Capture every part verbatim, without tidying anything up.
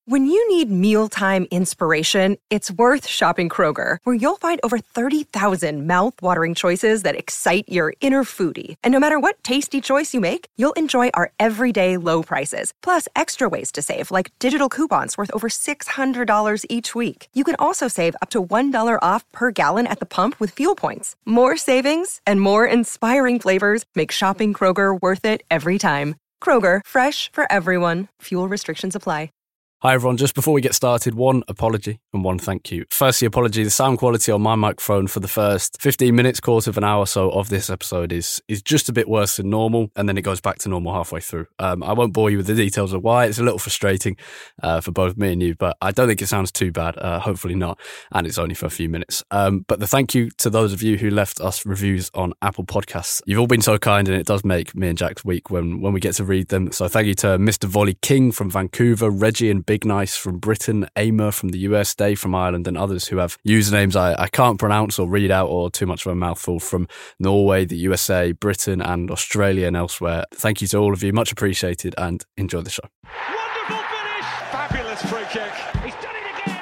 When you need mealtime inspiration, it's worth shopping Kroger, where you'll find over thirty thousand mouth-watering choices that excite your inner foodie. And no matter what tasty choice you make, you'll enjoy our everyday low prices, plus extra ways to save, like digital coupons worth over six hundred dollars each week. You can also save up to one dollar off per gallon at the pump with fuel points. More savings and more inspiring flavors make shopping Kroger worth it every time. Kroger, fresh for everyone. Fuel restrictions apply. Hi everyone, just before we get started, one apology and one thank you. Firstly, apology, the sound quality on my microphone for the first fifteen minutes, quarter of an hour or so of this episode is is just a bit worse than normal, and then it goes back to normal halfway through. Um, I won't bore you with the details of why. It's a little frustrating uh, for both me and you, but I don't think it sounds too bad, uh, hopefully not, and it's only for a few minutes. Um, but the thank you to those of you who left us reviews on Apple Podcasts. You've all been so kind, and it does make me and Jack's week when, when we get to read them. So thank you to Mister Volley King from Vancouver, Reggie and Big Nice from Britain, Amer from the U S, Dave from Ireland, and others who have usernames I, I can't pronounce or read out or too much of a mouthful from Norway, the U S A, Britain and Australia and elsewhere. Thank you to all of you. Much appreciated and enjoy the show. Wonderful finish! Fabulous free kick. He's done it again!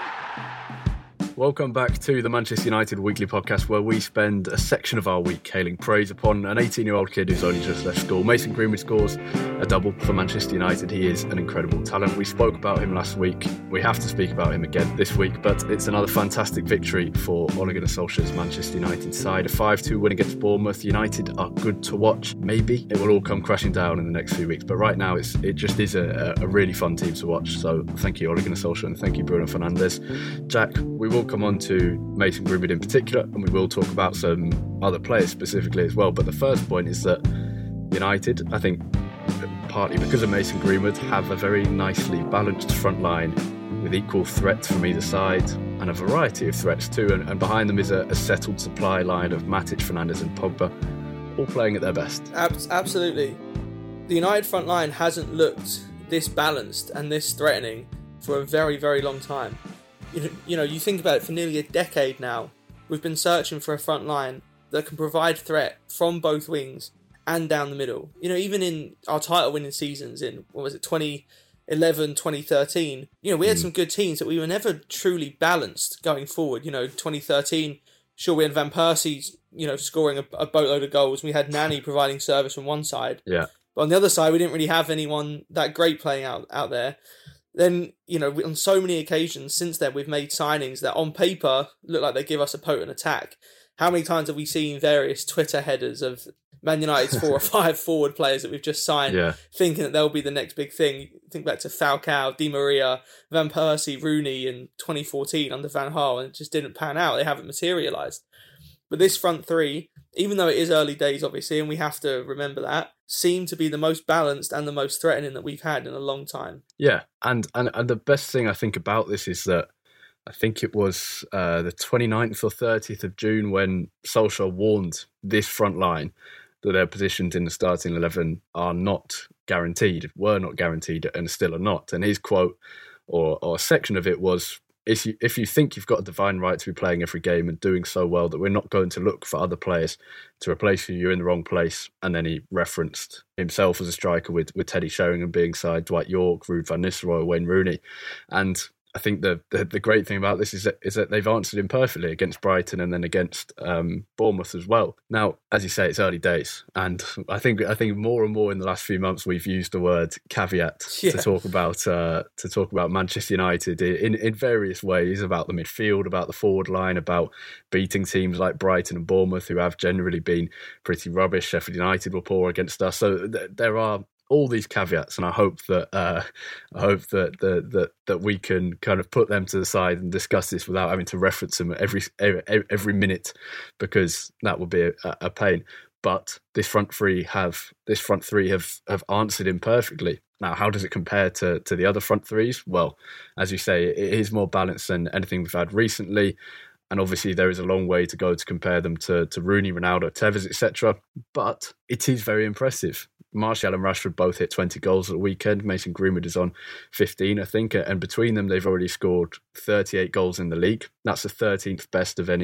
Welcome back to the Manchester United Weekly Podcast, where we spend a section of our week hailing praise upon an eighteen-year-old kid who's only just left school. Mason Greenwood scores a double for Manchester United. He is an incredible talent. We spoke about him last week. We have to speak about him again this week, but it's another fantastic victory for Ole Gunnar Solskjaer's Manchester United side. A five two win against Bournemouth. United are good to watch. Maybe it will all come crashing down in the next few weeks, but right now it's it just is a, a really fun team to watch. So thank you, Ole Gunnar Solskjaer, and thank you, Bruno Fernandes. Jack, we will come on to Mason Greenwood in particular, and we will talk about some other players specifically as well. But the first point is that United, I think, partly because of Mason Greenwood, have a very nicely balanced front line with equal threats from either side and a variety of threats too. And, and behind them is a, a settled supply line of Matic, Fernandes and Pogba, all playing at their best. Absolutely. The United front line hasn't looked this balanced and this threatening for a very, very long time. You know, you know, you think about it, for nearly a decade now, we've been searching for a front line that can provide threat from both wings and down the middle. You know, even in our title-winning seasons in, what was it, twenty eleven, twenty thirteen, you know, we had mm. some good teams that we were never truly balanced going forward. You know, twenty thirteen, sure, we had Van Persie, you know, scoring a, a boatload of goals. We had Nani providing service on one side. Yeah. But on the other side, we didn't really have anyone that great playing out, out there. Then, you know, on so many occasions since then, we've made signings that on paper look like they give us a potent attack. How many times have we seen various Twitter headers of Man United's four or five forward players that we've just signed, yeah, thinking that they'll be the next big thing? Think back to Falcao, Di Maria, Van Persie, Rooney in twenty fourteen under Van Gaal, and it just didn't pan out. They haven't materialised. But this front three, even though it is early days, obviously, and we have to remember that, seem to be the most balanced and the most threatening that we've had in a long time. Yeah, and, and, and the best thing I think about this is that I think it was uh, the twenty-ninth or thirtieth of June when Solskjaer warned this front line that their positions in the starting eleven are not guaranteed, were not guaranteed, and still are not. And his quote, or, or a section of it was, If you, if you think you've got a divine right to be playing every game and doing so well that we're not going to look for other players to replace you, you're in the wrong place. And then he referenced himself as a striker with, with Teddy Sheringham being side, Dwight York, Ruud van Nistelrooy, Wayne Rooney. And I think the, the the great thing about this is that is that they've answered him perfectly against Brighton and then against um, Bournemouth as well. Now, as you say, it's early days, and I think I think more and more in the last few months we've used the word caveat yeah. to talk about uh, to talk about Manchester United in in various ways, about the midfield, about the forward line, about beating teams like Brighton and Bournemouth, who have generally been pretty rubbish. Sheffield United were poor against us, so th- there are all these caveats, and I hope that uh, I hope that, that that that we can kind of put them to the side and discuss this without having to reference them every every, every minute, because that would be a, a pain. But this front three have this front three have, have answered him perfectly. Now, how does it compare to, to the other front threes? Well, as you say, it is more balanced than anything we've had recently. And obviously there is a long way to go to compare them to, to Rooney, Ronaldo, Tevez, et cetera. But it is very impressive. Martial and Rashford both hit twenty goals at the weekend. Mason Greenwood is on fifteen, I think. And between them, they've already scored thirty-eight goals in the league. That's the thirteenth best of any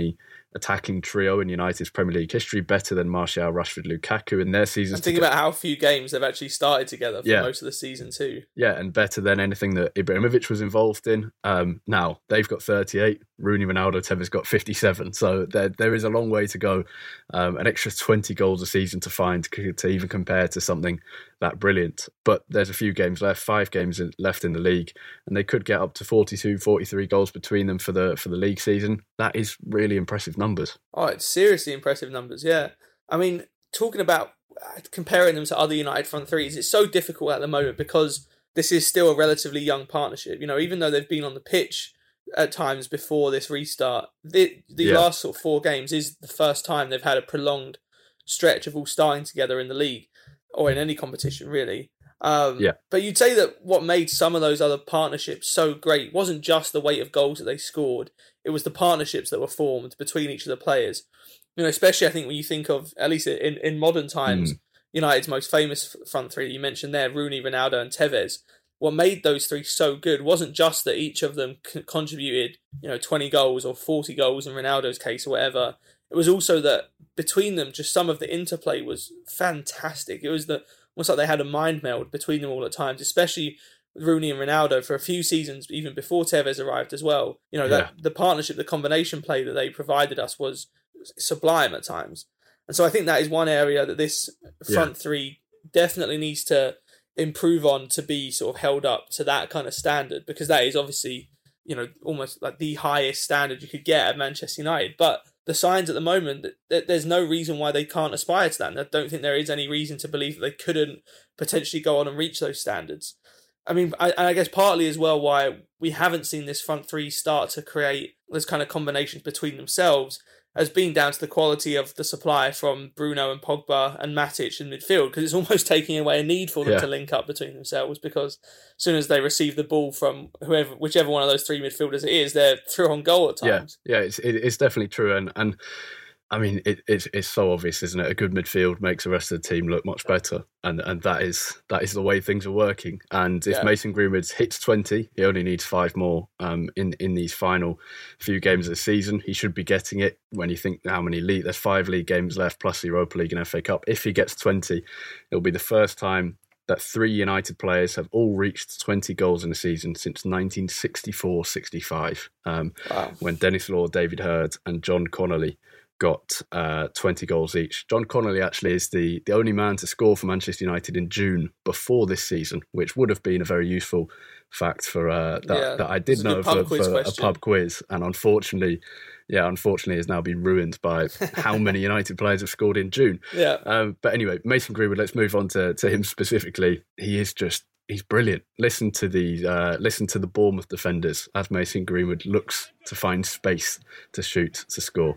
attacking trio in United's Premier League history, better than Martial, Rashford, Lukaku in their seasons. And think about how few games they've actually started together for yeah. most of the season too. Yeah, and better than anything that Ibrahimovic was involved in. Um, now, they've got thirty-eight, Rooney, Ronaldo, Tevez got fifty-seven, so there there is a long way to go. Um, an extra twenty goals a season to find to even compare to something that brilliant. But there's a few games left, five games left in the league, and they could get up to forty-two, forty-three goals between them for the for the league season. That is really impressive numbers. Oh, it's seriously impressive numbers, yeah. I mean, talking about comparing them to other United front threes, it's so difficult at the moment because this is still a relatively young partnership. You know, even though they've been on the pitch at times before this restart, the, the yeah. last sort of four games is the first time they've had a prolonged stretch of all starting together in the league, or in any competition, really. Um, yeah. But you'd say that what made some of those other partnerships so great wasn't just the weight of goals that they scored, it was the partnerships that were formed between each of the players. You know, especially I think when you think of, at least in, in modern times, mm. United's most famous front three that you mentioned there, Rooney, Ronaldo and Tevez, what made those three so good wasn't just that each of them c- contributed, you know, twenty goals or forty goals in Ronaldo's case or whatever. It was also that between them, just some of the interplay was fantastic. It was the almost like they had a mind meld between them all at times, especially Rooney and Ronaldo for a few seasons, even before Tevez arrived as well. You know, that yeah. the partnership, the combination play that they provided us was sublime at times. And so I think that is one area that this front yeah. three definitely needs to improve on to be sort of held up to that kind of standard, because that is obviously, you know, almost like the highest standard you could get at Manchester United. But the signs at the moment, that there's no reason why they can't aspire to that. And I don't think there is any reason to believe that they couldn't potentially go on and reach those standards. I mean, I, I guess partly as well why we haven't seen this front three start to create those kind of combinations between themselves has been down to the quality of the supply from Bruno and Pogba and Matic in midfield, because it's almost taking away a need for them yeah. to link up between themselves, because as soon as they receive the ball from whoever, whichever one of those three midfielders it is, they're through on goal at times. Yeah, yeah, it's it, it's definitely true, and and I mean it, it's it's so obvious, isn't it? A good midfield makes the rest of the team look much better, and and that is that is the way things are working. And if yeah. Mason Greenwood hits twenty, he only needs five more um, in in these final few games of the season. He should be getting it. When you think how many league, there's five league games left plus the Europa League and F A Cup. If he gets twenty, it'll be the first time that three United players have all reached twenty goals in a season since nineteen sixty-four sixty-five, um, wow. when Dennis Law, David Hurd and John Connolly got uh, twenty goals each. John Connolly actually is the, the only man to score for Manchester United in June before this season, which would have been a very useful fact for uh, that, yeah, that I did know for, for a pub quiz. And unfortunately, yeah, unfortunately has now been ruined by how many United players have scored in June. Yeah. Um, but anyway, Mason Greenwood, let's move on to, to him specifically. He is just, he's brilliant. Listen to the uh, listen to the Bournemouth defenders as Mason Greenwood looks to find space to shoot, to score.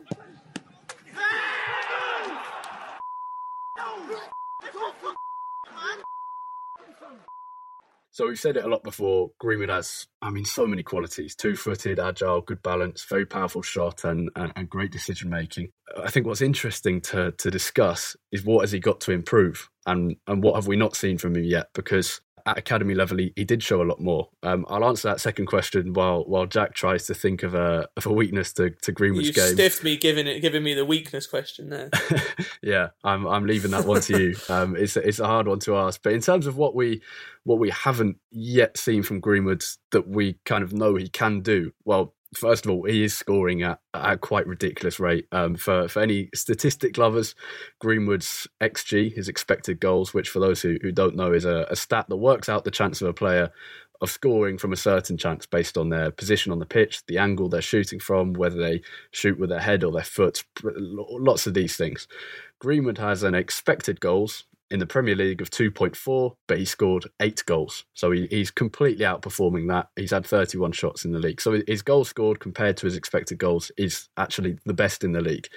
So we've said it a lot before, Greenwood has, I mean, so many qualities. Two-footed, agile, good balance, very powerful shot and, and, and great decision-making. I think what's interesting to to discuss is what has he got to improve and, and what have we not seen from him yet? Because at academy level, he, he did show a lot more. Um, I'll answer that second question while while Jack tries to think of a of a weakness to, to Greenwood's You've game. You stiffed me giving it giving me the weakness question there. Yeah, I'm I'm leaving that one to you. Um, it's it's a hard one to ask. But in terms of what we what we haven't yet seen from Greenwood that we kind of know he can do, well, first of all, he is scoring at, at a quite ridiculous rate. Um, for, for any statistic lovers, Greenwood's X G, his expected goals, which for those who, who don't know is a, a stat that works out the chance of a player of scoring from a certain chance based on their position on the pitch, the angle they're shooting from, whether they shoot with their head or their foot, lots of these things. Greenwood has an expected goals in the Premier League of two point four, but he scored eight goals. So he, he's completely outperforming that. He's had thirty-one shots in the league. So his goals scored compared to his expected goals is actually the best in the league.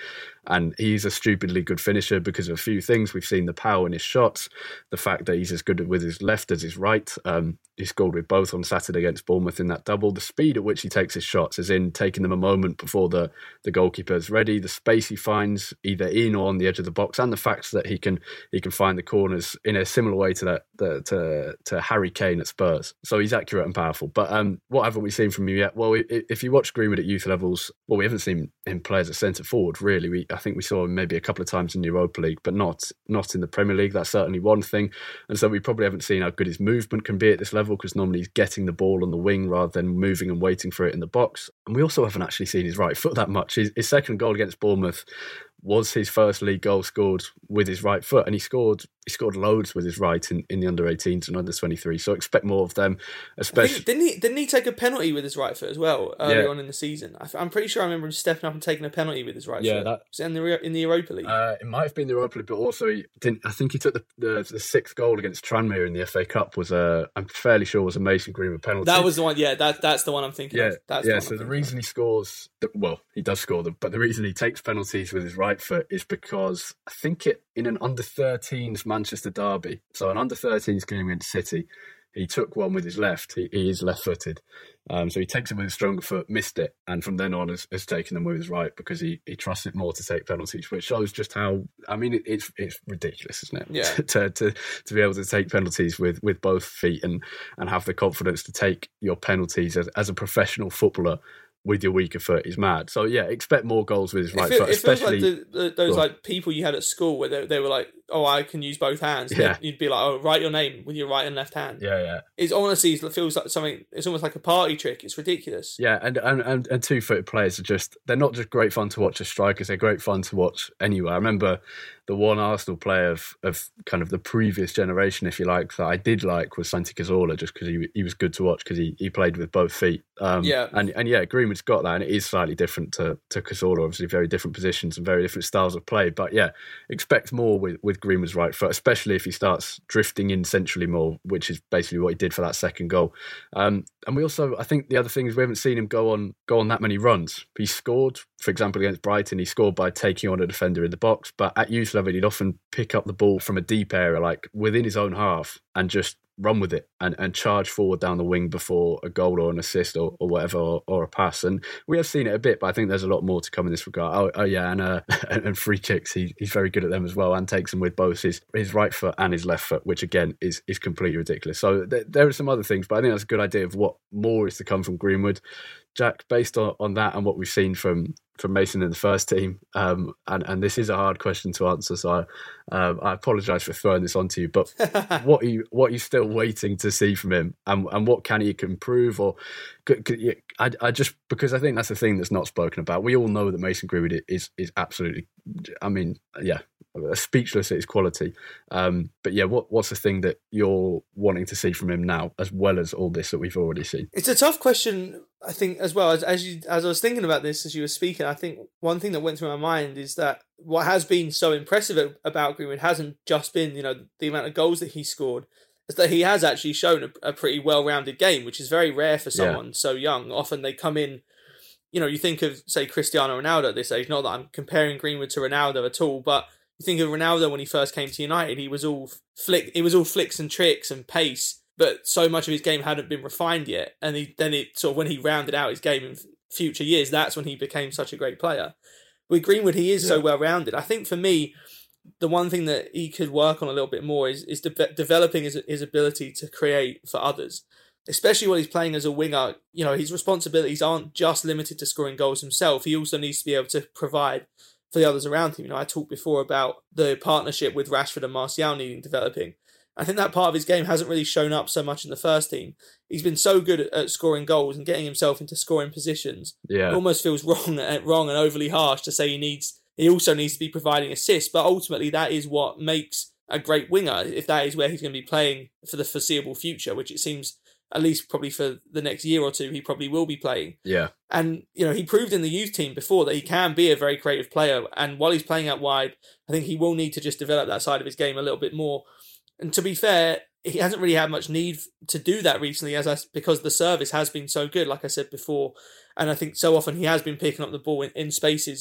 And he's a stupidly good finisher because of a few things. We've seen the power in his shots, the fact that he's as good with his left as his right. Um, he scored with both on Saturday against Bournemouth in that double. The speed at which he takes his shots, as in taking them a moment before the, the goalkeeper is ready, the space he finds either in or on the edge of the box, and the fact that he can he can find the corners in a similar way to that the, to to Harry Kane at Spurs. So he's accurate and powerful. But um, what haven't we seen from him yet? Well, if you watch Greenwood at youth levels, well, we haven't seen him play as a centre forward, really. We I think we saw him maybe a couple of times in the Europa League, but not not in the Premier League. That's certainly one thing. And so we probably haven't seen how good his movement can be at this level, because normally he's getting the ball on the wing rather than moving and waiting for it in the box. And we also haven't actually seen his right foot that much. His, his second goal against Bournemouth was his first league goal scored with his right foot, and he scored he scored loads with his right in, in the under eighteens and under twenty-three. So expect more of them, especially. Think, didn't he? Didn't he take a penalty with his right foot as well early yeah. on in the season? I, I'm pretty sure I remember him stepping up and taking a penalty with his right yeah, foot. That, was it in the in the Europa League? Uh, it might have been the Europa League, but also he didn't. I think he took the, the, the sixth goal against Tranmere in the F A Cup. Was a I'm fairly sure was a Mason Greenwood penalty. That was the one. Yeah, that that's the one I'm thinking yeah, of. That's yeah. The so the reason of. he scores, well, he does score them, but the reason he takes penalties with his right foot is because I think it in an under thirteens Manchester derby. So an under thirteens game against City, he took one with his left. He, he is left-footed. Um, so he takes it with his stronger foot, missed it, and from then on has, has taken them with his right because he, he trusts it more to take penalties, which shows just how, I mean, it, it's it's ridiculous, isn't it? Yeah. to, to to be able to take penalties with, with both feet and, and have the confidence to take your penalties as, as a professional footballer with your weaker foot is mad. So yeah, expect more goals with his right it feel, foot, it especially feels like the, the, those like people you had at school where they, they were like, "Oh, I can use both hands." And yeah. You'd be like, "Oh, write your name with your right and left hand." Yeah, yeah. It's honestly it feels like something. It's almost like a party trick. It's ridiculous. Yeah, and and, and, and two-footed players are just, they're not just great fun to watch as strikers, they're great fun to watch anywhere. I remember the one Arsenal player of, of kind of the previous generation, if you like, that I did like was Santi Cazorla, just because he he was good to watch because he, he played with both feet. Um, yeah. And, and yeah, Greenwood's got that, and it is slightly different to, to Cazorla, obviously very different positions and very different styles of play. But yeah, expect more with, with Greenwood's right foot, especially if he starts drifting in centrally more, which is basically what he did for that second goal. Um, and we also, I think the other thing is we haven't seen him go on go on that many runs. He scored, for example, against Brighton, he scored by taking on a defender in the box, but at youth level, he'd often pick up the ball from a deep area, like within his own half, and just run with it and, and charge forward down the wing before a goal or an assist or, or whatever, or, or a pass. And we have seen it a bit, but I think there's a lot more to come in this regard. Oh, oh yeah, and uh, and free kicks, he, he's very good at them as well, and takes them with both his, his right foot and his left foot, which again is is completely ridiculous. So th- there are some other things, but I think that's a good idea of what more is to come from Greenwood. Jack, based on, on that and what we've seen from, from Mason in the first team, um, and, and this is a hard question to answer, so I, um, I apologise for throwing this onto you, but what are you what are you still waiting to see from him, and and what can he improve? Or could, could you, I, I just, because I think that's the thing that's not spoken about. We all know that Mason Greenwood is is absolutely, I mean, yeah, speechless at his quality. Um, but yeah, what what's the thing that you're wanting to see from him now, as well as all this that we've already seen? It's a tough question, I think, as well. As as, you, as I was thinking about this as you were speaking, I think one thing that went through my mind is that what has been so impressive about Greenwood hasn't just been, you know, the amount of goals that he scored. It's that he has actually shown a, a pretty well-rounded game, which is very rare for someone yeah. so young. Often they come in, you know, you think of, say, Cristiano Ronaldo at this age. Not that I'm comparing Greenwood to Ronaldo at all, but you think of Ronaldo when he first came to United, he was all flick, it was all flicks and tricks and pace, but so much of his game hadn't been refined yet. And he, then it sort of, when he rounded out his game in future years, that's when he became such a great player. With Greenwood, he is yeah. so well-rounded. I think for me, the one thing that he could work on a little bit more is, is de- developing his, his ability to create for others, especially when he's playing as a winger. You know, his responsibilities aren't just limited to scoring goals himself. He also needs to be able to provide for the others around him. You know, I talked before about the partnership with Rashford and Martial needing developing. I think that part of his game hasn't really shown up so much in the first team. He's been so good at, at scoring goals and getting himself into scoring positions. Yeah. It almost feels wrong, wrong and overly harsh to say he needs. He also needs to be providing assists, but ultimately that is what makes a great winger, if that is where he's going to be playing for the foreseeable future, which it seems, at least probably for the next year or two, he probably will be playing. Yeah. And, you know, he proved in the youth team before that he can be a very creative player. And while he's playing out wide, I think he will need to just develop that side of his game a little bit more. And to be fair, he hasn't really had much need to do that recently, as I, because the service has been so good, like I said before. And I think so often he has been picking up the ball in, in spaces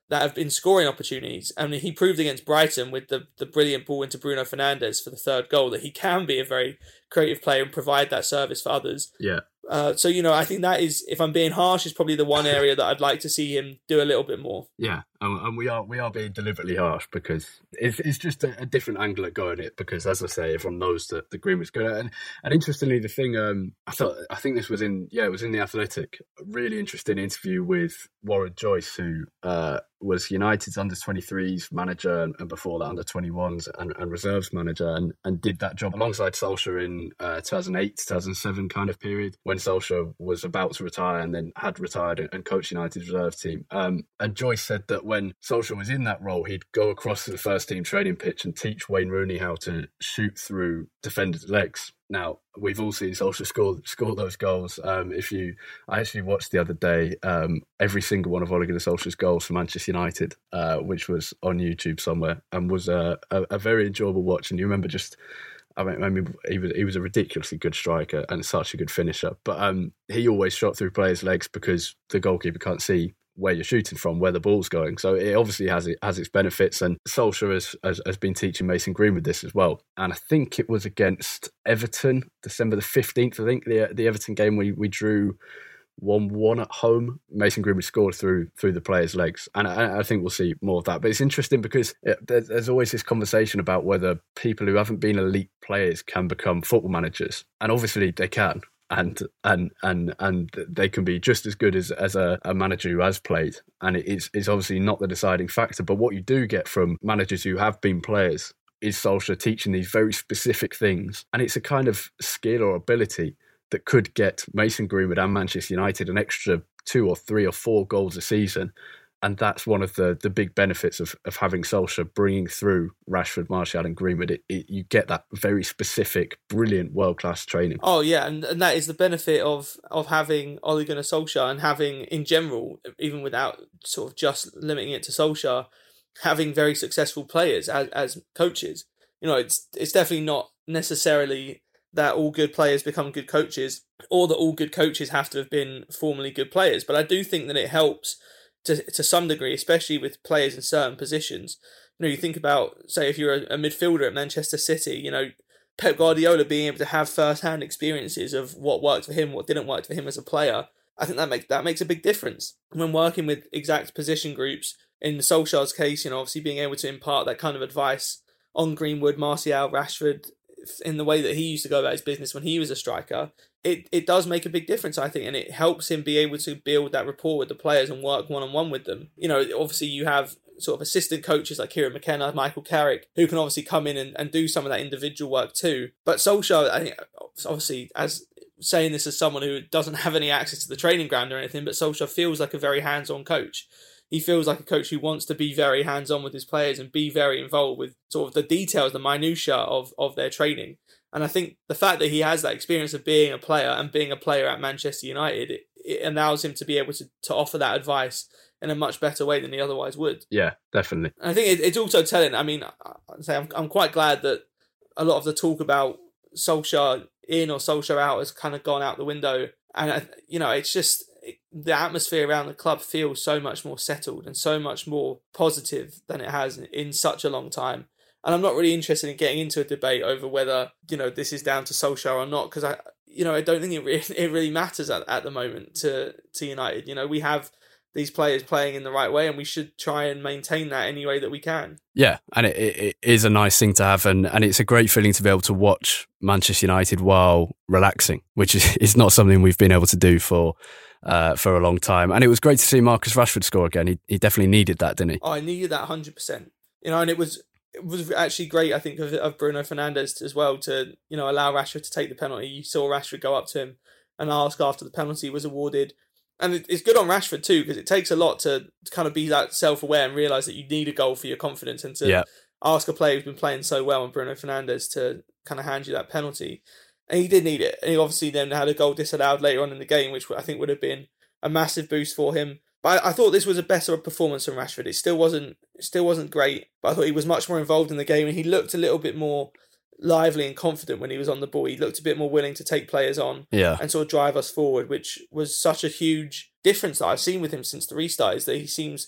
that have been scoring opportunities. I mean, he proved against Brighton with the, the brilliant ball into Bruno Fernandes for the third goal that he can be a very creative player and provide that service for others. Yeah. Uh, so, you know, I think that is, if I'm being harsh, is probably the one area that I'd like to see him do a little bit more. Yeah, and, and we are we are being deliberately harsh because it's it's just a, a different angle at going it. Because as I say, everyone knows that the Greenwood's good. And, and interestingly, the thing um, I thought I think this was in yeah it was in the Athletic. A really interesting interview with Warren Joyce, who uh, was United's under twenty-threes manager and, and before that under twenty-ones and, and reserves manager, and, and did that job alongside Solskjaer in uh, two thousand eight, two thousand seven kind of period when Solskjaer was about to retire and then had retired and, and coached United's reserve team. Um, and Joyce said that when Solskjaer was in that role, he'd go across to the first team training pitch and teach Wayne Rooney how to shoot through defenders' legs. Now, we've all seen Solskjaer score, score those goals. Um, if you, I actually watched the other day um, every single one of Ole Gunnar Solskjaer's goals for Manchester United, uh, which was on YouTube somewhere, and was a, a, a very enjoyable watch. And you remember just, I mean, I mean, he was he was a ridiculously good striker and such a good finisher. But um, he always shot through players' legs because the goalkeeper can't see where you're shooting from, where the ball's going. So it obviously has it has its benefits, and Solskjaer has, has, has been teaching Mason Greenwood this as well. And I think it was against Everton, December the fifteenth, I think, the the Everton game we, we drew one one at home. Mason Greenwood scored through through the players' legs. And I, I think we'll see more of that. But it's interesting because it, there's, there's always this conversation about whether people who haven't been elite players can become football managers. And obviously they can. And and and and they can be just as good as, as a, a manager who has played. And it's, it's obviously not the deciding factor. But what you do get from managers who have been players is Solskjaer teaching these very specific things. And it's a kind of skill or ability that could get Mason Greenwood and Manchester United an extra two or three or four goals a season. And that's one of the, the big benefits of, of having Solskjaer bringing through Rashford, Martial and Greenwood. It, it, you get that very specific, brilliant, world-class training. Oh, yeah, and, and that is the benefit of, of having Ole Gunnar Solskjaer and having, in general, even without sort of just limiting it to Solskjaer, having very successful players as, as coaches. You know, it's it's definitely not necessarily that all good players become good coaches or that all good coaches have to have been formerly good players. But I do think that it helps to to some degree, especially with players in certain positions. You know, you think about, say, if you're a, a midfielder at Manchester City, you know, Pep Guardiola being able to have first-hand experiences of what worked for him, what didn't work for him as a player. I think that makes that makes a big difference. When working with exact position groups, in Solskjaer's case, you know, obviously being able to impart that kind of advice on Greenwood, Martial, Rashford, in the way that he used to go about his business when he was a striker, it, it does make a big difference, I think, and it helps him be able to build that rapport with the players and work one-on-one with them. You know, obviously you have sort of assistant coaches like Kieran McKenna, Michael Carrick, who can obviously come in and, and do some of that individual work too. But Solskjaer, I think, obviously, as saying this as someone who doesn't have any access to the training ground or anything, but Solskjaer feels like a very hands-on coach. He feels like a coach who wants to be very hands-on with his players and be very involved with sort of the details, the minutiae of, of their training. And I think the fact that he has that experience of being a player and being a player at Manchester United, it, it allows him to be able to, to offer that advice in a much better way than he otherwise would. Yeah, definitely. And I think it, it's also telling. I mean, I'd say I'm, I'm quite glad that a lot of the talk about Solskjaer in or Solskjaer out has kind of gone out the window. And, I, you know, it's just it, the atmosphere around the club feels so much more settled and so much more positive than it has in, in such a long time. And I'm not really interested in getting into a debate over whether, you know, this is down to Solskjaer or not, because I, you know, I don't think it really, it really matters at, at the moment to, to United. You know, we have these players playing in the right way and we should try and maintain that any way that we can. Yeah, and it, it is a nice thing to have, and, and it's a great feeling to be able to watch Manchester United while relaxing, which is, is not something we've been able to do for uh, for a long time. And it was great to see Marcus Rashford score again. He he definitely needed that, didn't he? Oh, I needed that one hundred percent. You know, and it was it was actually great, I think, of, of Bruno Fernandes as well to, you know, allow Rashford to take the penalty. You saw Rashford go up to him and ask after the penalty was awarded. And it, it's good on Rashford too, because it takes a lot to, to kind of be that self-aware and realise that you need a goal for your confidence, and to yeah. ask a player who's been playing so well, and Bruno Fernandes, to kind of hand you that penalty. And he did need it. And he obviously then had a goal disallowed later on in the game, which I think would have been a massive boost for him. But I, I thought this was a better performance from Rashford. It still wasn't it still wasn't great, but I thought he was much more involved in the game, and he looked a little bit more lively and confident when he was on the ball. He looked a bit more willing to take players on yeah. and sort of drive us forward, which was such a huge difference that I've seen with him since the restart, is that he seems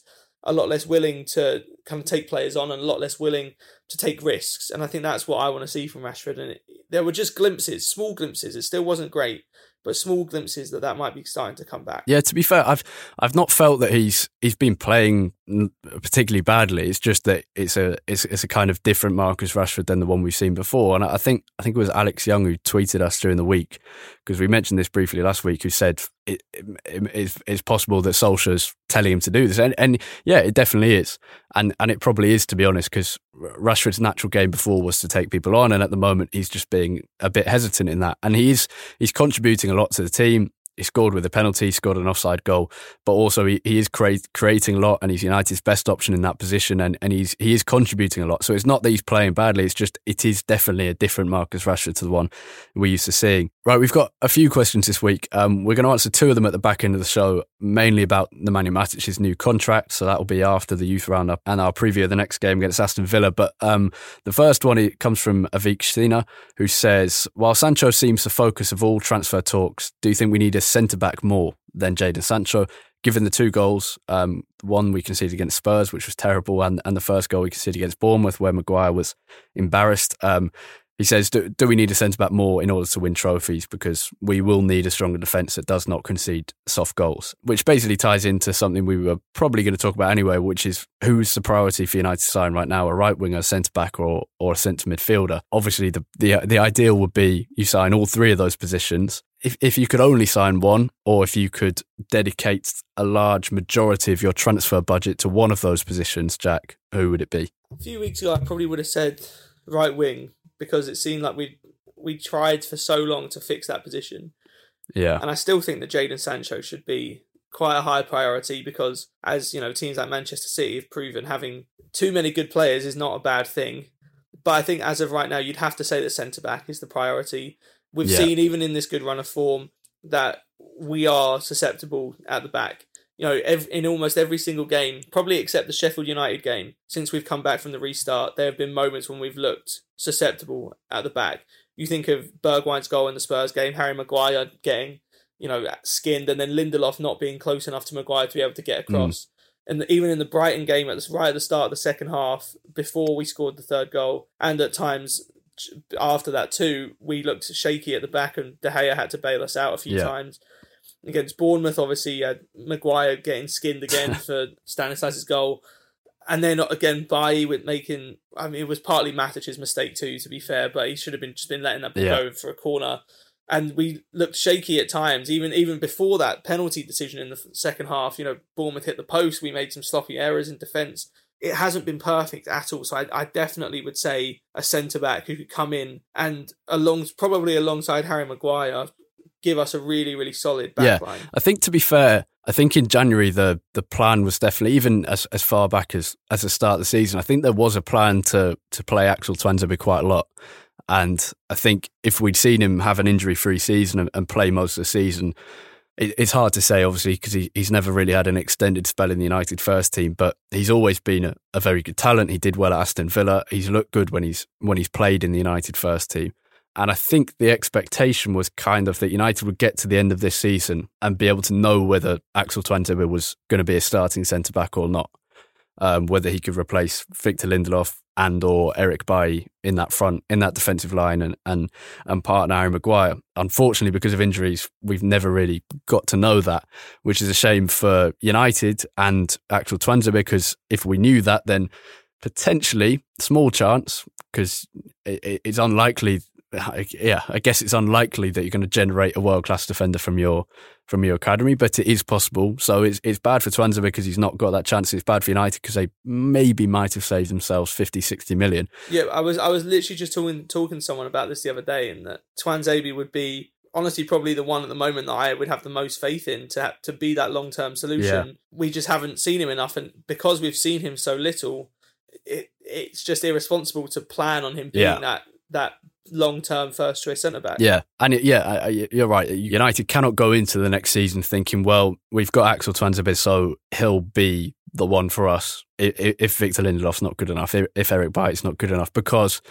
a lot less willing to kind of take players on and a lot less willing to take risks. And I think that's what I want to see from Rashford. And it, there were just glimpses, small glimpses. It still wasn't great, but small glimpses that that might be starting to come back. Yeah, to be fair, I've I've not felt that he's he's been playing particularly badly. It's just that it's a it's, it's a kind of different Marcus Rashford than the one we've seen before. And I think I think it was Alex Young who tweeted us during the week, because we mentioned this briefly last week, who said it, it, it's, it's possible that Solskjaer's telling him to do this. And, and yeah, it definitely is. And and it probably is, to be honest, because Rashford's natural game before was to take people on, and at the moment he's just being a bit hesitant in that. And he's he's contributing a lot to the team. He scored with a penalty, scored an offside goal, but also he, he is create, creating a lot, and he's United's best option in that position, and, and he's he is contributing a lot. So it's not that he's playing badly, it's just it is definitely a different Marcus Rashford to the one we're used to seeing. Right, we've got a few questions this week. Um, we're going to answer two of them at the back end of the show, mainly about Nemanja Matic's new contract, so that will be after the youth roundup and our preview of the next game against Aston Villa. But um, the first one, it comes from Avik Sina, who says, while Sancho seems the focus of all transfer talks, do you think we need a centre-back more than Jadon Sancho, given the two goals, um, one we conceded against Spurs, which was terrible, and, and the first goal we conceded against Bournemouth, where Maguire was embarrassed. Um, he says, do, do we need a centre-back more in order to win trophies? Because we will need a stronger defence that does not concede soft goals, which basically ties into something we were probably going to talk about anyway, which is who's the priority for United to sign right now, a right winger, a centre-back, or or a centre midfielder. Obviously, the, the the ideal would be you sign all three of those positions. If if you could only sign one, or if you could dedicate a large majority of your transfer budget to one of those positions, Jack, who would it be? A few weeks ago, I probably would have said right wing, because it seemed like we we tried for so long to fix that position. Yeah. And I still think that Jadon Sancho should be quite a high priority, because, as you know, teams like Manchester City have proven, having too many good players is not a bad thing. But I think as of right now, you'd have to say that centre-back is the priority. We've yeah. seen, even in this good run of form, that we are susceptible at the back. You know, every, in almost every single game, probably except the Sheffield United game, since we've come back from the restart, there have been moments when we've looked susceptible at the back. You think of Bergwijn's goal in the Spurs game, Harry Maguire getting, you know, skinned, and then Lindelof not being close enough to Maguire to be able to get across. Mm. And even in the Brighton game, at the, right at the start of the second half, before we scored the third goal, and at times after that too, we looked shaky at the back, and De Gea had to bail us out a few yeah. times. Against Bournemouth, obviously, you had Maguire getting skinned again for Stanislas' goal. And then again, Bailly with making, I mean, it was partly Matic's mistake too, to be fair, but he should have been just been letting that yeah. go for a corner. And we looked shaky at times, even even before that penalty decision in the second half. You know, Bournemouth hit the post, we made some sloppy errors in defence. It hasn't been perfect at all, so I, I definitely would say a centre-back who could come in and, along, probably alongside Harry Maguire, give us a really, really solid backline. Yeah, I think, to be fair, I think in January the the plan was definitely, even as as far back as as the start of the season, I think there was a plan to to play Axel Tuanzebe quite a lot. And I think if we'd seen him have an injury-free season and, and play most of the season, it, it's hard to say, obviously, because he, he's never really had an extended spell in the United first team, but he's always been a, a very good talent. He did well at Aston Villa. He's looked good when he's when he's played in the United first team. And I think the expectation was kind of that United would get to the end of this season and be able to know whether Axel Tuanzebe was going to be a starting centre-back or not, um, whether he could replace Victor Lindelof and or Eric Bailly in that front, in that defensive line, and and, and partner Harry Maguire. Unfortunately, because of injuries, we've never really got to know that, which is a shame for United and Axel Tuanzebe, because if we knew that, then potentially, small chance, because it, it's unlikely... Yeah, I guess it's unlikely that you're going to generate a world-class defender from your from your academy, but it is possible. So it's it's bad for Tuanzebe because he's not got that chance. It's bad for United because they maybe might have saved themselves fifty, sixty million. Yeah, I was I was literally just talking talking to someone about this the other day, and that Tuanzebe would be honestly probably the one at the moment that I would have the most faith in to have, to be that long-term solution. Yeah. We just haven't seen him enough, and because we've seen him so little, it it's just irresponsible to plan on him being yeah. that that. long-term first-choice centre-back. Yeah, and it, yeah, I, I, you're right. United cannot go into the next season thinking, well, we've got Axel Tuanzebe, so he'll be the one for us if, if Victor Lindelof's not good enough, if Eric Bailly's not good enough, because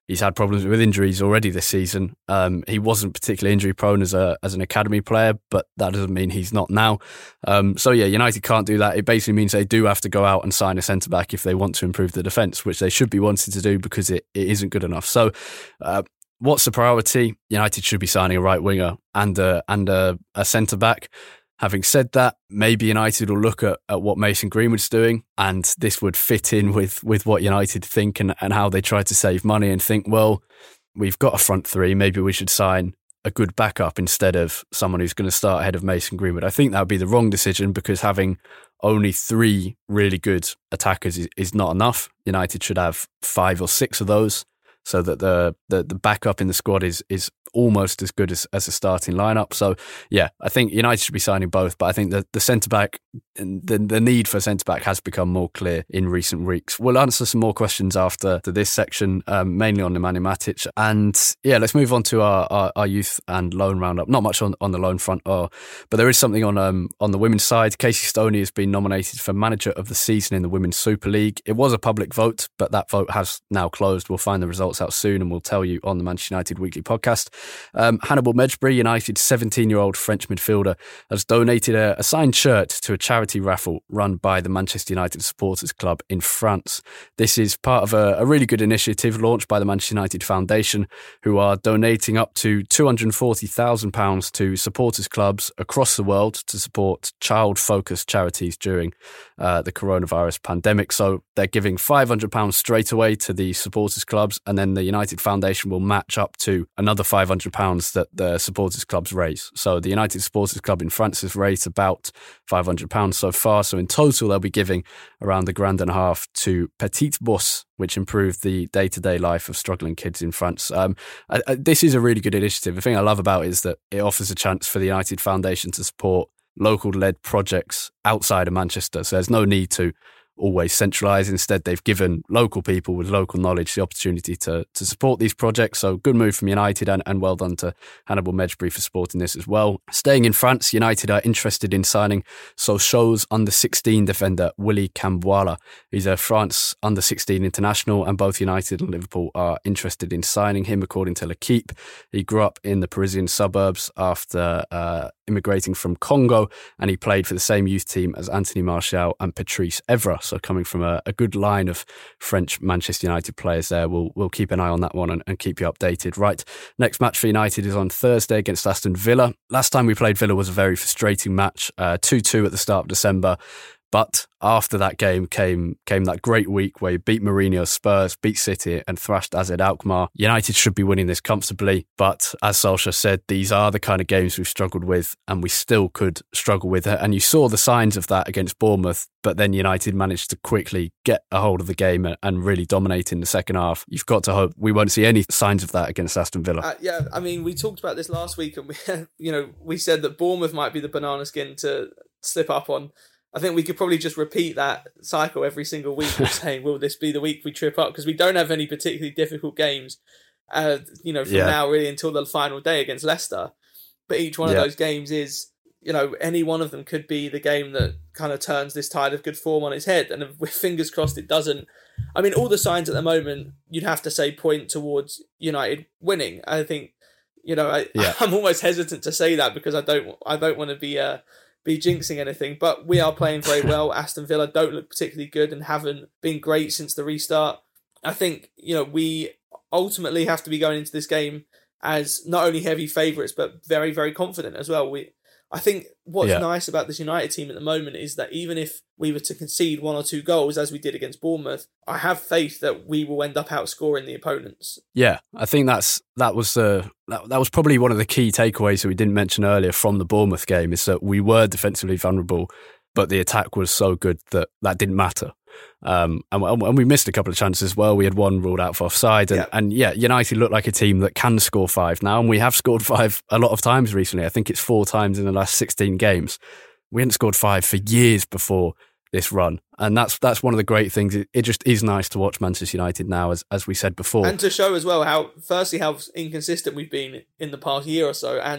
He's had problems with injuries already this season. Um, he wasn't particularly injury prone as a as an academy player, but that doesn't mean he's not now. Um, so yeah, United can't do that. It basically means they do have to go out and sign a centre back if they want to improve the defence, which they should be wanting to do because it, it isn't good enough. So uh, what's the priority? United should be signing a right winger and a, and a, a centre back. Having said that, maybe United will look at, at what Mason Greenwood's doing, and this would fit in with, with what United think and, and how they try to save money and think, well, we've got a front three, maybe we should sign a good backup instead of someone who's going to start ahead of Mason Greenwood. I think that would be the wrong decision because having only three really good attackers is, is not enough. United should have five or six of those so that the, the, the backup in the squad is is almost as good as, as a starting lineup. So, yeah, I think United should be signing both, but I think that the centre-back, the, the need for centre-back has become more clear in recent weeks. We'll answer some more questions after this section, um, mainly on Nemanja Matic. And, yeah, let's move on to our, our, our youth and loan roundup. Not much on, on the loan front, uh, but there is something on um, on the women's side. Casey Stoney has been nominated for Manager of the Season in the Women's Super League. It was a public vote, but that vote has now closed. We'll find the results out soon and we'll tell you on the Manchester United Weekly podcast. Um, Hannibal Mejbri, United's seventeen-year-old French midfielder, has donated a, a signed shirt to a charity raffle run by the Manchester United Supporters Club in France. This is part of a, a really good initiative launched by the Manchester United Foundation, who are donating up to two hundred forty thousand pounds to supporters clubs across the world to support child-focused charities during uh, the coronavirus pandemic. So they're giving five hundred pounds straight away to the supporters clubs, and then the United Foundation will match up to another five hundred pounds that the supporters clubs raise. So the United Supporters Club in France has raised about five hundred pounds so far. So in total, they'll be giving around a grand and a half to Petite Bourse, which improved the day-to-day life of struggling kids in France. Um, I, I, this is a really good initiative. The thing I love about it is that it offers a chance for the United Foundation to support local-led projects outside of Manchester. So there's no need to always centralised. Instead, they've given local people with local knowledge the opportunity to to support these projects. So good move from United, and, and well done to Hannibal Mejbri for supporting this as well. Staying in France, United are interested in signing Sochaux's under sixteen defender Willy Camboila. He's a France under sixteen international, and both United and Liverpool are interested in signing him, according to L'Equipe. He grew up in the Parisian suburbs after uh, immigrating from Congo, and he played for the same youth team as Anthony Martial and Patrice Evra. So coming from a, a good line of French Manchester United players there. We'll we'll keep an eye on that one and, and keep you updated. Right, next match for United is on Thursday against Aston Villa. Last time we played Villa was a very frustrating match, uh, two two at the start of December. But after that game came came that great week where you beat Mourinho's Spurs, beat City and thrashed A Z Alkmaar. United should be winning this comfortably, but as Solskjaer said, these are the kind of games we've struggled with and we still could struggle with it. And you saw the signs of that against Bournemouth, but then United managed to quickly get a hold of the game and really dominate in the second half. You've got to hope we won't see any signs of that against Aston Villa. Uh, yeah, I mean, we talked about this last week and we, you know, we said that Bournemouth might be the banana skin to slip up on. I think we could probably just repeat that cycle every single week of saying, will this be the week we trip up? Because we don't have any particularly difficult games, uh, you know, from yeah. now really until the final day against Leicester. But each one yeah. of those games is, you know, any one of them could be the game that kind of turns this tide of good form on its head. And with fingers crossed it doesn't. I mean, all the signs at the moment, you'd have to say point towards United winning. I think, you know, I, yeah. I'm almost hesitant to say that because I don't, I don't want to be... Uh, be jinxing anything, but we are playing very well. Aston Villa don't look particularly good and haven't been great since the restart. I think, you know, we ultimately have to be going into this game as not only heavy favourites, but very, very confident as well. We, I think what's yeah. nice about this United team at the moment is that even if we were to concede one or two goals, as we did against Bournemouth, I have faith that we will end up outscoring the opponents. Yeah, I think that's that was uh, that, that was probably one of the key takeaways that we didn't mention earlier from the Bournemouth game, is that we were defensively vulnerable, but the attack was so good that that didn't matter. Um, and, and we missed a couple of chances as well. We had one ruled out for offside. And yeah. and yeah, United look like a team that can score five now. And we have scored five a lot of times recently. I think it's four times in the last sixteen games. We hadn't scored five for years before this run. And that's that's one of the great things. It, it just is nice to watch Manchester United now, as as we said before. And to show as well how, firstly, how inconsistent we've been in the past year or so. And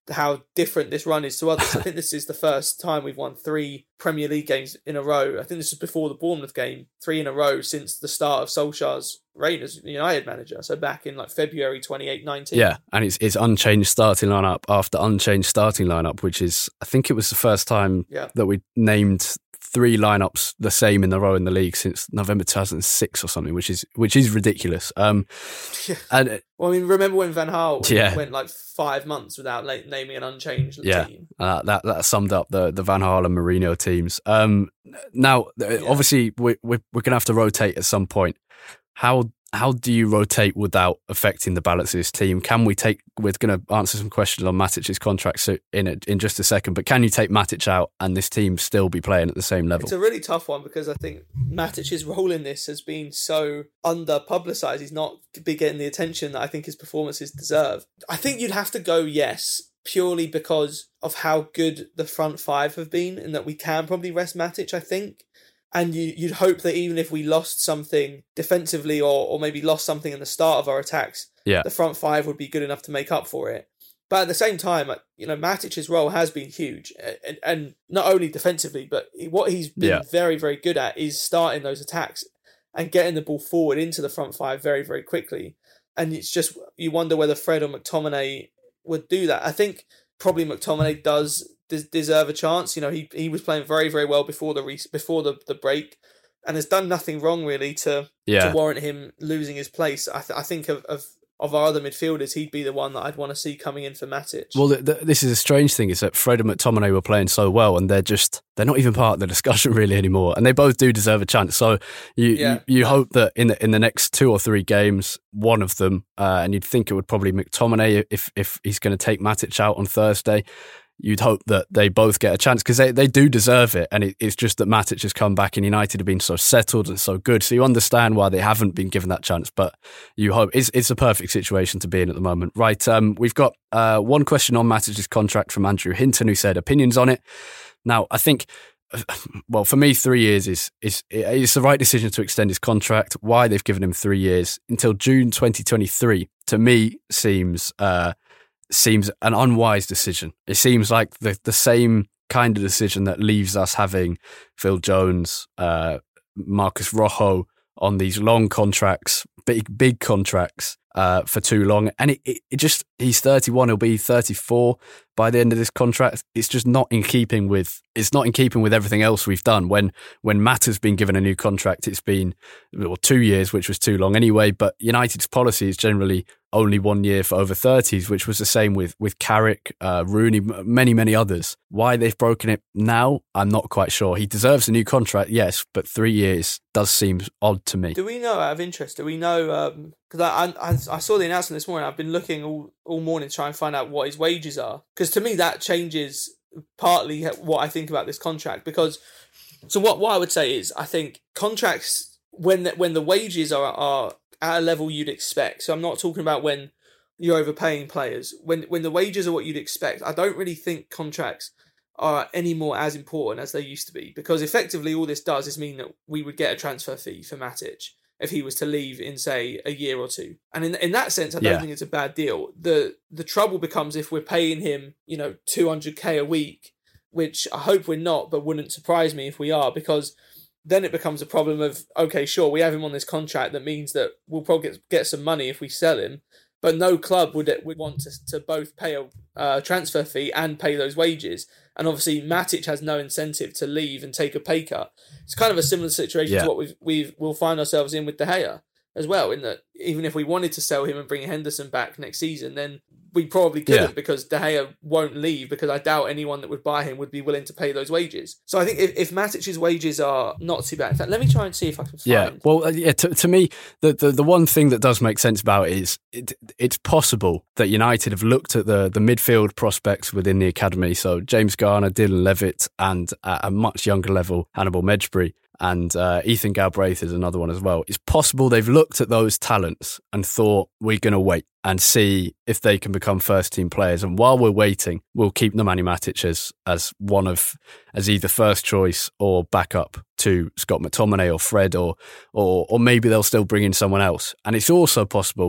how different this run is to others. I think this is the first time we've won three Premier League games in a row. I think this is before the Bournemouth game, three in a row since the start of Solskjaer's reign as United manager. So back in like February twenty-eight nineteen. Yeah, and it's it's unchanged starting lineup after unchanged starting lineup, which is, I think it was the first time yeah. that we named three lineups the same in the row in the league since November two thousand six or something, which is which is ridiculous. Um, yeah. and well, I mean, remember when Van Gaal yeah. went like five months without like, naming an unchanged yeah. team? Uh, that that summed up the the Van Gaal and Mourinho teams. Um, now, yeah. obviously, we, we're we're gonna have to rotate at some point. How how do you rotate without affecting the balance of this team? Can we take? We're going to answer some questions on Matic's contract so in a, in just a second. But can you take Matic out and this team still be playing at the same level? It's a really tough one because I think Matic's role in this has been so under publicised. He's not be getting the attention that I think his performances deserve. I think you'd have to go yes, purely because of how good the front five have been, and that we can probably rest Matic, I think. And you, you'd hope that even if we lost something defensively or, or maybe lost something in the start of our attacks, yeah. the front five would be good enough to make up for it. But at the same time, you know, Matic's role has been huge. And, and not only defensively, but what he's been yeah. very, very good at is starting those attacks and getting the ball forward into the front five very, very quickly. And it's just, you wonder whether Fred or McTominay would do that. I think probably McTominay does deserve a chance. You know, he he was playing very, very well before the re- before the, the break, and has done nothing wrong really to yeah. to warrant him losing his place. I th- I think of, of of our other midfielders, he'd be the one that I'd want to see coming in for Matic. Well, the, the, this is a strange thing, is that Fred and McTominay were playing so well, and they're just they're not even part of the discussion really anymore, and they both do deserve a chance. So you yeah. you, you hope that in the in the next two or three games, one of them, uh, and you'd think it would probably McTominay if if he's going to take Matic out on Thursday. You'd hope that they both get a chance because they, they do deserve it. And it, it's just that Matic has come back and United have been so settled and so good. So you understand why they haven't been given that chance. But you hope it's it's a perfect situation to be in at the moment. Right. Um, we've got uh, one question on Matic's contract from Andrew Hinton, who said opinions on it. Now, I think, well, for me, three years is is it's the right decision to extend his contract. Why they've given him three years until June twenty twenty-three, to me, seems... Uh, seems an unwise decision. It seems like the the same kind of decision that leaves us having Phil Jones, uh, Marcus Rojo on these long contracts, big big contracts uh, for too long. And it, it, it just, he's thirty-one, he'll be thirty-four by the end of this contract. It's just not in keeping with, it's not in keeping with everything else we've done. When when Matt has been given a new contract, it's been well, two years, which was too long anyway. But United's policy is generally only one year for over thirties, which was the same with with Carrick, uh, Rooney, many, many others. Why they've broken it now, I'm not quite sure. He deserves a new contract, yes, but three years does seem odd to me. Do we know, out of interest, do we know, because um, I, I I saw the announcement this morning, I've been looking all, all morning to try and find out what his wages are, because to me that changes partly what I think about this contract, because, so what, what I would say is, I think contracts, when the, when the wages are are at a level you'd expect. So I'm not talking about when you're overpaying players. When when the wages are what you'd expect, I don't really think contracts are any more as important as they used to be, because effectively all this does is mean that we would get a transfer fee for Matic if he was to leave in, say, a year or two. And in in that sense, I don't yeah. think it's a bad deal. The the trouble becomes if we're paying him, you know, two hundred k a week, which I hope we're not, but wouldn't surprise me if we are, because then it becomes a problem of, okay, sure, we have him on this contract that means that we'll probably get, get some money if we sell him, but no club would would want to, to both pay a uh, transfer fee and pay those wages. And obviously Matic has no incentive to leave and take a pay cut. It's kind of a similar situation yeah. to what we've, we've, we'll find ourselves in with De Gea as well, in that even if we wanted to sell him and bring Henderson back next season, then we probably couldn't yeah. because De Gea won't leave, because I doubt anyone that would buy him would be willing to pay those wages. So I think if, if Matic's wages are not too bad, in fact, let me try and see if I can find... Yeah, well, uh, yeah. To, to me, the, the the one thing that does make sense about it is it, it's possible that United have looked at the, the midfield prospects within the academy, so James Garner, Dylan Levitt, and at a much younger level, Hannibal Mejbri. And uh, Ethan Galbraith is another one as well. It's possible they've looked at those talents and thought, we're going to wait and see if they can become first team players. And while we're waiting, we'll keep Nemanja Matic as, as one of, as either first choice or backup to Scott McTominay or Fred, or, or, or maybe they'll still bring in someone else. And it's also possible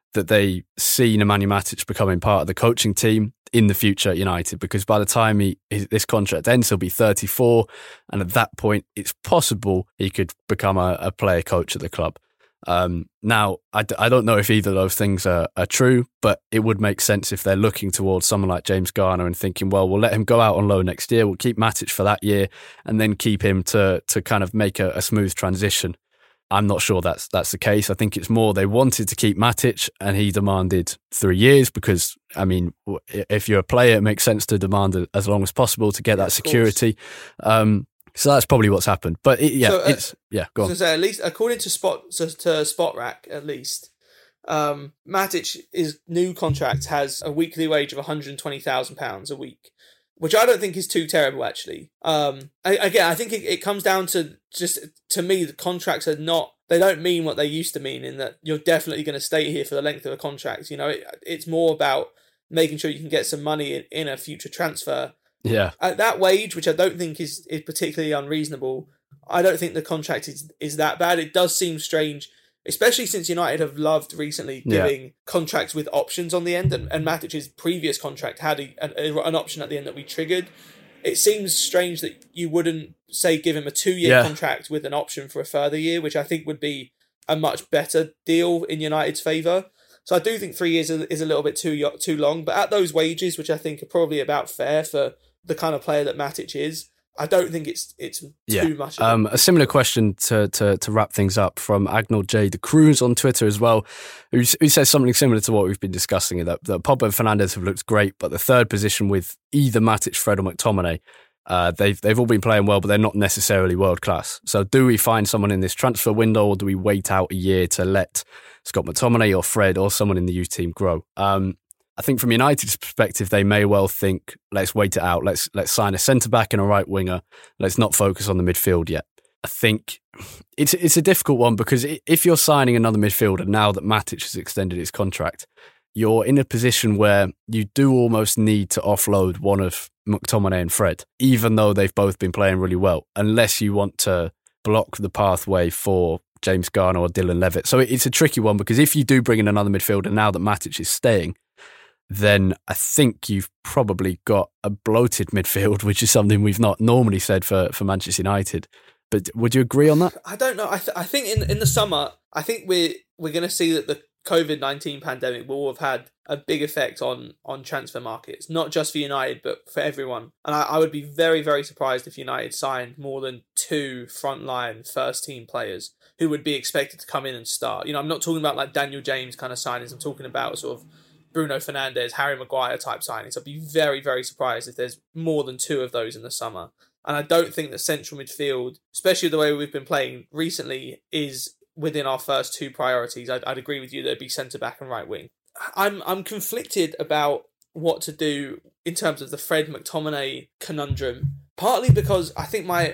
that they see Nemanja Matic becoming part of the coaching team in the future at United, because by the time he his, this contract ends, he'll be thirty-four, and at that point, it's possible he could become a, a player coach at the club. Um, now, I, d- I don't know if either of those things are, are true, but it would make sense if they're looking towards someone like James Garner and thinking, well, we'll let him go out on loan next year, we'll keep Matic for that year, and then keep him to to kind of make a, a smooth transition. I'm not sure that's that's the case. I think it's more they wanted to keep Matic and he demanded three years because, I mean, if you're a player, it makes sense to demand it as long as possible to get Yeah, that security. Um, so that's probably what's happened. But it, yeah, So, uh, it's yeah. Go on. So say, at least according to Spot to, to Spot Rack, at least um, Matic's new contract has a weekly wage of one hundred twenty thousand pounds a week, which I don't think is too terrible, actually. Um, I, again, I think it, it comes down to just, to me, the contracts are not, they don't mean what they used to mean, in that you're definitely going to stay here for the length of a contract. You know, it, it's more about making sure you can get some money in, in a future transfer. Yeah. At that wage, which I don't think is, is particularly unreasonable, I don't think the contract is, is that bad. It does seem strange, especially since United have loved recently giving yeah. contracts with options on the end, and, and Matic's previous contract had a, an, an option at the end that we triggered. It seems strange that you wouldn't, say, give him a two-year yeah. contract with an option for a further year, which I think would be a much better deal in United's favour. So I do think three years is a little bit too too long, but at those wages, which I think are probably about fair for the kind of player that Matic is, I don't think it's it's too yeah. much. Um, a similar question to, to to wrap things up from Agnel J. De Cruz on Twitter as well, who, who says something similar to what we've been discussing, that, that Pogba and Fernandes have looked great, but the third position with either Matic, Fred or McTominay, uh, they've, they've all been playing well, but they're not necessarily world class. So do we find someone in this transfer window, or do we wait out a year to let Scott McTominay or Fred or someone in the youth team grow? Um, I think from United's perspective, they may well think, let's wait it out. Let's let's sign a centre-back and a right winger. Let's not focus on the midfield yet. I think it's it's a difficult one, because if you're signing another midfielder now that Matic has extended his contract, you're in a position where you do almost need to offload one of McTominay and Fred, even though they've both been playing really well, unless you want to block the pathway for James Garner or Dylan Levitt. So it's a tricky one, because if you do bring in another midfielder now that Matic is staying, then I think you've probably got a bloated midfield, which is something we've not normally said for, for Manchester United. But would you agree on that? I don't know. I th- I think in in the summer, I think we're we're going to see that the COVID nineteen pandemic will have had a big effect on on transfer markets, not just for United, but for everyone. And I, I would be very, very surprised if United signed more than two frontline first team players who would be expected to come in and start. You know, I'm not talking about like Daniel James kind of signings. I'm talking about sort of Bruno Fernandes, Harry Maguire type signings. I'd be very, very surprised if there's more than two of those in the summer. And I don't think that central midfield, especially the way we've been playing recently, is within our first two priorities. I'd, I'd agree with you, there'd be centre-back and right wing. I'm I'm conflicted about what to do in terms of the Fred McTominay conundrum, partly because I think my...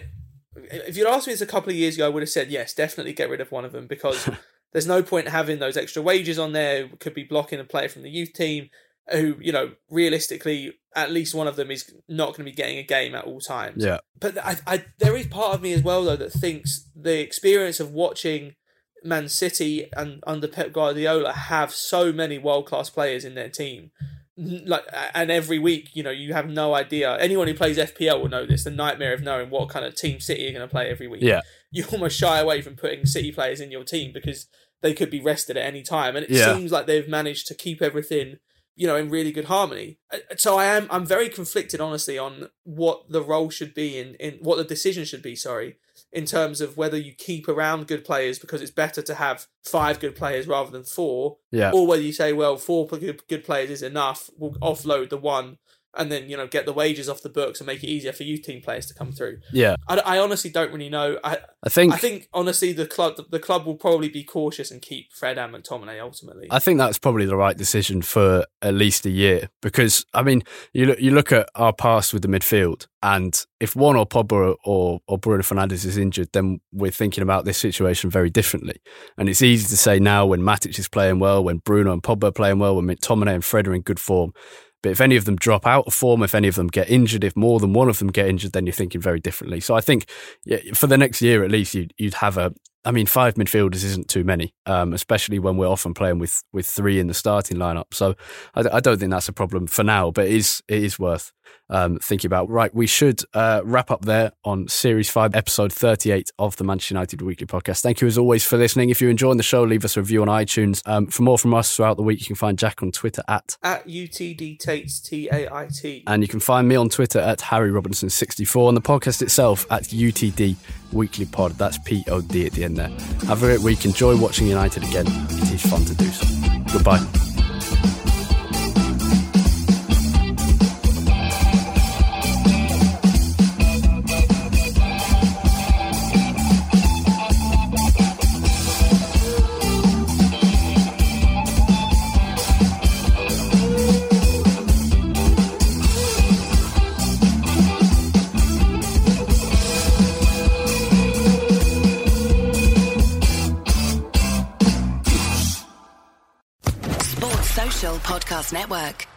If you'd asked me this a couple of years ago, I would have said, yes, definitely get rid of one of them, because there's no point having those extra wages on there. Could be blocking a player from the youth team who, you know, realistically, at least one of them is not going to be getting a game at all times. Yeah. But I, I, there is part of me as well, though, that thinks the experience of watching Man City and under Pep Guardiola have so many world-class players in their team. Like, and every week, you know, you have no idea. Anyone who plays F P L will know this, the nightmare of knowing what kind of team City are going to play every week. Yeah. You almost shy away from putting City players in your team because they could be rested at any time. And it yeah. seems like they've managed to keep everything, you know, in really good harmony. So I am, I'm very conflicted, honestly, on what the role should be in, in what the decision should be, sorry, in terms of whether you keep around good players because it's better to have five good players rather than four, yeah. or whether you say, well, four good, good players is enough, we'll offload the one and then, you know, get the wages off the books and make it easier for youth team players to come through. Yeah. I, I honestly don't really know. I I think I think honestly the club the club will probably be cautious and keep Fred and McTominay ultimately. I think that's probably the right decision for at least a year, because I mean you look you look at our past with the midfield, and if one or Pogba or or Bruno Fernandes is injured, then we're thinking about this situation very differently. And it's easy to say now when Matic is playing well, when Bruno and Pogba are playing well, when McTominay and Fred are in good form. But if any of them drop out of form, if any of them get injured, if more than one of them get injured, then you're thinking very differently. So I think yeah, for the next year at least, you'd, you'd have a, I mean, five midfielders isn't too many, um, especially when we're often playing with, with three in the starting lineup. So I, I don't think that's a problem for now, but it is, it is worth um, thinking about. Right, we should uh, wrap up there on Series five, Episode thirty-eight of the Manchester United Weekly Podcast. Thank you as always for listening. If you're enjoying the show, leave us a review on iTunes. Um, for more from us throughout the week, you can find Jack on Twitter at... At U T D Tates, T A I T. And you can find me on Twitter at Harry Robinson sixty-four, and the podcast itself at U T D Weekly Pod. That's P O D at the end there. Have a great week. Enjoy watching United again. It is fun to do so. Goodbye. Podcast Network.